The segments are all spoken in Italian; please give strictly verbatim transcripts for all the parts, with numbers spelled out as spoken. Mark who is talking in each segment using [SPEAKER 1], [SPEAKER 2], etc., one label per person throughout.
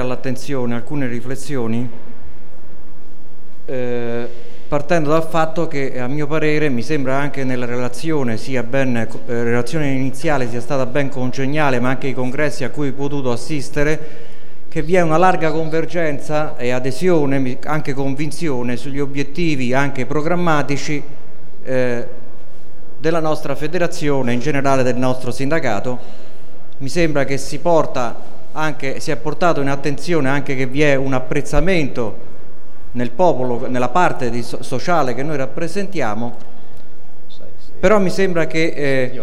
[SPEAKER 1] all'attenzione alcune riflessioni, eh, partendo dal fatto che, a mio parere, mi sembra anche nella relazione, sia ben, eh, relazione iniziale sia stata ben congeniale, ma anche i congressi a cui ho potuto assistere, che vi è una larga convergenza e adesione, anche convinzione, sugli obiettivi anche programmatici eh, della nostra federazione, in generale del nostro sindacato. Mi sembra che si porta anche, si è portato in attenzione anche che vi è un apprezzamento nel popolo, nella parte di so- sociale che noi rappresentiamo, però mi sembra che eh,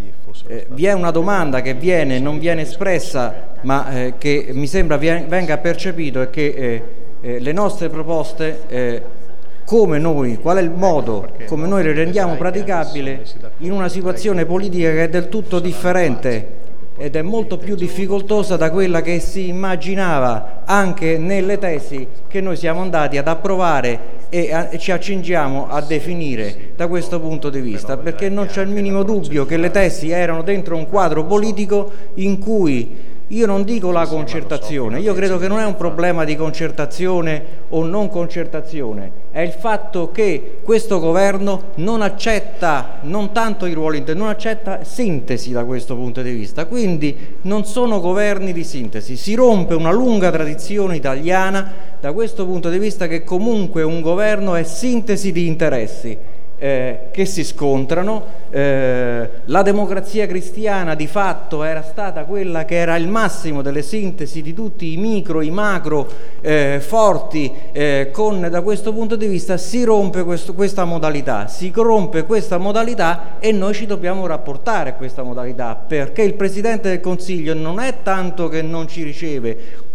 [SPEAKER 1] eh, vi è una domanda che viene, non viene espressa, ma eh, che mi sembra vien- venga percepito, è che eh, eh, le nostre proposte, eh, come noi, qual è il modo, come noi le rendiamo praticabili in una situazione politica che è del tutto differente ed è molto più difficoltosa da quella che si immaginava anche nelle tesi che noi siamo andati ad approvare e, a, e ci accingiamo a definire da questo punto di vista, perché non c'è il minimo dubbio che le tesi erano dentro un quadro politico in cui, io non dico la concertazione, io credo che non è un problema di concertazione o non concertazione, è il fatto che questo governo non accetta, non tanto i ruoli interni, non accetta sintesi da questo punto di vista, quindi non sono governi di sintesi, si rompe una lunga tradizione italiana da questo punto di vista, che comunque un governo è sintesi di interessi Eh, che si scontrano. Eh, la democrazia cristiana di fatto era stata quella che era il massimo delle sintesi di tutti i micro, i macro eh, forti, eh, con, da questo punto di vista si rompe questo, questa modalità, si rompe questa modalità e noi ci dobbiamo rapportare a questa modalità, perché il Presidente del Consiglio non è tanto che non ci riceve,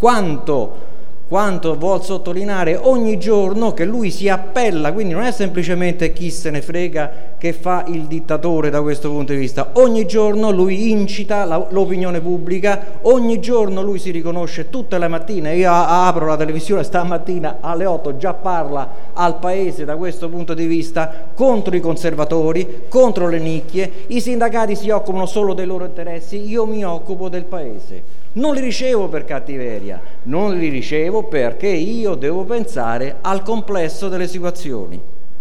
[SPEAKER 1] quanto quanto vuol sottolineare ogni giorno che lui si appella, quindi non è semplicemente chi se ne frega che fa il dittatore da questo punto di vista, ogni giorno lui incita la, l'opinione pubblica, ogni giorno lui si riconosce tutte le mattine, io a, apro la televisione stamattina alle otto, già parla al paese da questo punto di vista contro i conservatori, contro le nicchie, i sindacati si occupano solo dei loro interessi, io mi occupo del paese. Non li ricevo per cattiveria, non li ricevo perché io devo pensare al complesso delle situazioni.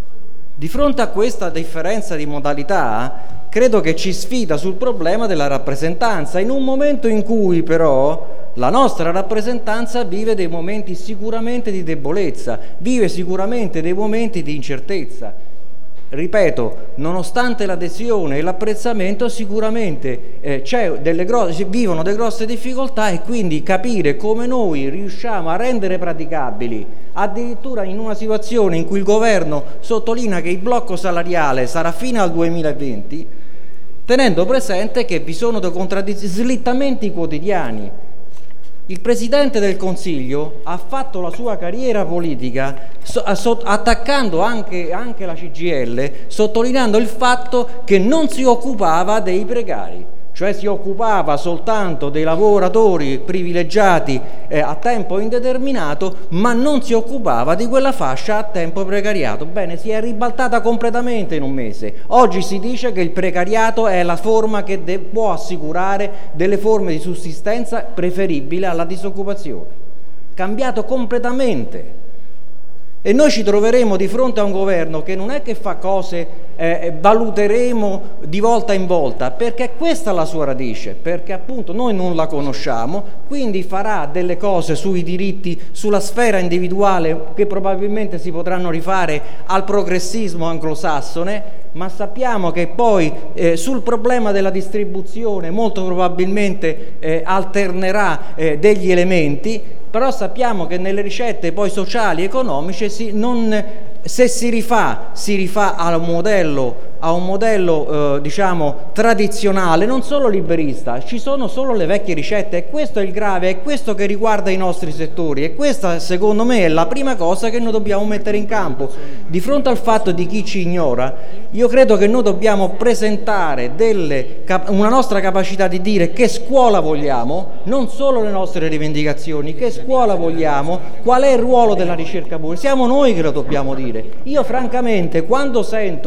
[SPEAKER 1] Di fronte a questa differenza di modalità, credo che ci sfida sul problema della rappresentanza, in un momento in cui però la nostra rappresentanza vive dei momenti sicuramente di debolezza, vive sicuramente dei momenti di incertezza. Ripeto, nonostante l'adesione e l'apprezzamento, sicuramente eh, c'è delle grosse, vivono delle grosse difficoltà, e quindi capire come noi riusciamo a rendere praticabili, addirittura in una situazione in cui il governo sottolinea che il blocco salariale sarà fino al duemilaventi, tenendo presente che vi sono dei contraddizioni, slittamenti quotidiani. Il Presidente del Consiglio ha fatto la sua carriera politica so, so, attaccando anche, anche la C G I L, sottolineando il fatto che non si occupava dei precari, cioè si occupava soltanto dei lavoratori privilegiati eh, a tempo indeterminato, ma non si occupava di quella fascia a tempo precariato. Bene, si è ribaltata completamente in un mese. Oggi si dice che il precariato è la forma che de- può assicurare delle forme di sussistenza preferibile alla disoccupazione. Cambiato completamente. E noi ci troveremo di fronte a un governo che non è che fa cose, eh, valuteremo di volta in volta, perché questa è la sua radice, perché appunto noi non la conosciamo, quindi farà delle cose sui diritti, sulla sfera individuale che probabilmente si potranno rifare al progressismo anglosassone, ma sappiamo che poi eh, sul problema della distribuzione molto probabilmente eh, alternerà eh, degli elementi, però sappiamo che nelle ricette poi sociali e economiche si, non, se si rifà, si rifà a un modello, a un modello eh, diciamo tradizionale, non solo liberista, ci sono solo le vecchie ricette, e questo è il grave, è questo che riguarda i nostri settori, e questa secondo me è la prima cosa che noi dobbiamo mettere in campo. Di fronte al fatto di chi ci ignora, io credo che noi dobbiamo presentare delle, una nostra capacità di dire che scuola vogliamo, non solo le nostre rivendicazioni, che scuola vogliamo, qual è il ruolo della ricerca pubblica, siamo noi che lo dobbiamo dire. Io francamente quando sento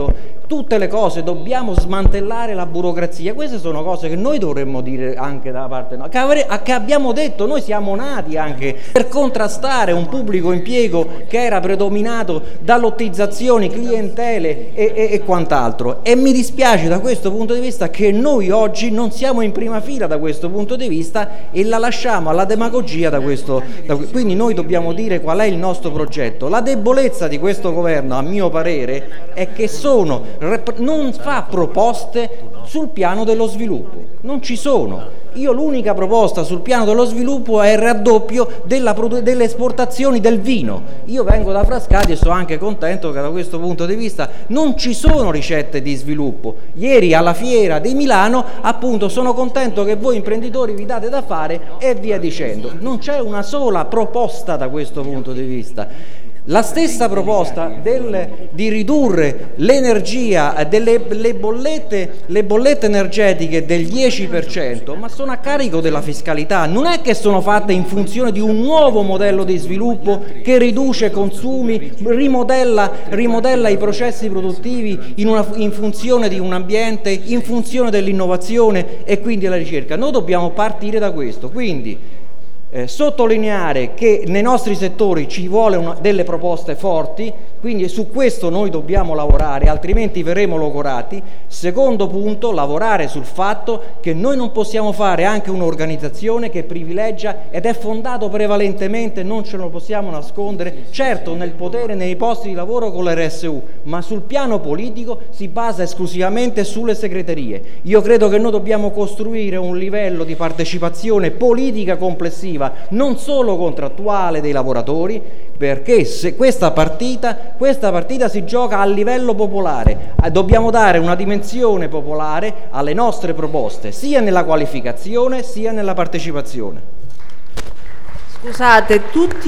[SPEAKER 1] tutte le cose, dobbiamo smantellare la burocrazia. Queste sono cose che noi dovremmo dire anche da parte nostra, che, avre, che abbiamo detto. Noi siamo nati anche per contrastare un pubblico impiego che era predominato da lottizzazioni, clientele e, e, e quant'altro, e mi dispiace da questo punto di vista che noi oggi non siamo in prima fila da questo punto di vista e la lasciamo alla demagogia da questo, da, quindi noi dobbiamo dire qual è il nostro progetto. La debolezza di questo governo, a mio parere, è che sono, non fa proposte sul piano dello sviluppo, non ci sono. Io l'unica proposta sul piano dello sviluppo è il raddoppio della, delle esportazioni del vino. Io vengo da Frascati e sono anche contento che da questo punto di vista non ci sono ricette di sviluppo. Ieri alla fiera di Milano, appunto, sono contento che voi imprenditori vi date da fare e via dicendo. Non c'è una sola proposta da questo punto di vista. La stessa proposta del, di ridurre l'energia, delle le bollette, le bollette energetiche del dieci per cento, ma sono a carico della fiscalità, non è che sono fatte in funzione di un nuovo modello di sviluppo che riduce consumi, rimodella, rimodella i processi produttivi in, una, in funzione di un ambiente, in funzione dell'innovazione e quindi della ricerca. Noi dobbiamo partire da questo, quindi Eh, sottolineare che nei nostri settori ci vuole una, delle proposte forti, quindi su questo noi dobbiamo lavorare, altrimenti verremo logorati. Secondo punto, lavorare sul fatto che noi non possiamo fare anche un'organizzazione che privilegia ed è fondato prevalentemente, non ce lo possiamo nascondere, certo nel potere, nei posti di lavoro con l'R S U, ma sul piano politico si basa esclusivamente sulle segreterie. Io credo che noi dobbiamo costruire un livello di partecipazione politica complessiva, non solo contrattuale dei lavoratori, perché se questa partita, questa partita si gioca a livello popolare, dobbiamo dare una dimensione popolare alle nostre proposte, sia nella qualificazione sia nella partecipazione.
[SPEAKER 2] Scusate, tutti